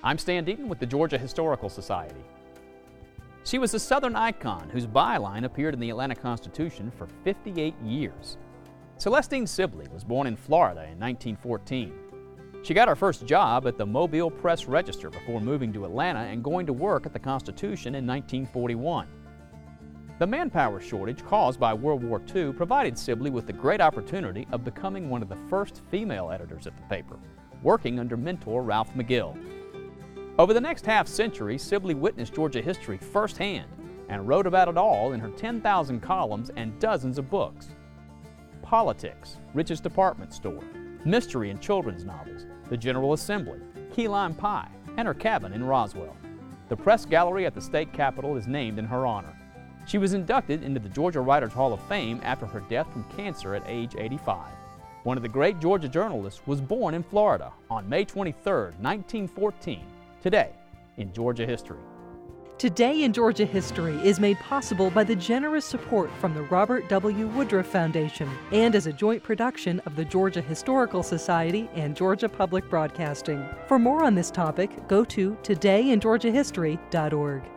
I'm Stan Deaton with the Georgia Historical Society. She was a Southern icon whose byline appeared in the Atlanta Constitution for 58 years. Celestine Sibley was born in Florida in 1914. She got her first job at the Mobile Press Register before moving to Atlanta and going to work at the Constitution in 1941. The manpower shortage caused by World War II provided Sibley with the great opportunity of becoming one of the first female editors at the paper, working under mentor Ralph McGill. Over the next half-century, Sibley witnessed Georgia history firsthand and wrote about it all in her 10,000 columns and dozens of books. Politics, Rich's Department Store, mystery and children's novels, the General Assembly, Key Lime Pie, and her cabin in Roswell. The press gallery at the state capitol is named in her honor. She was inducted into the Georgia Writers Hall of Fame after her death from cancer at age 85. One of the great Georgia journalists was born in Florida on May 23, 1914, today in Georgia history. Today in Georgia History is made possible by the generous support from the Robert W. Woodruff Foundation and as a joint production of the Georgia Historical Society and Georgia Public Broadcasting. For more on this topic, go to todayingeorgiahistory.org.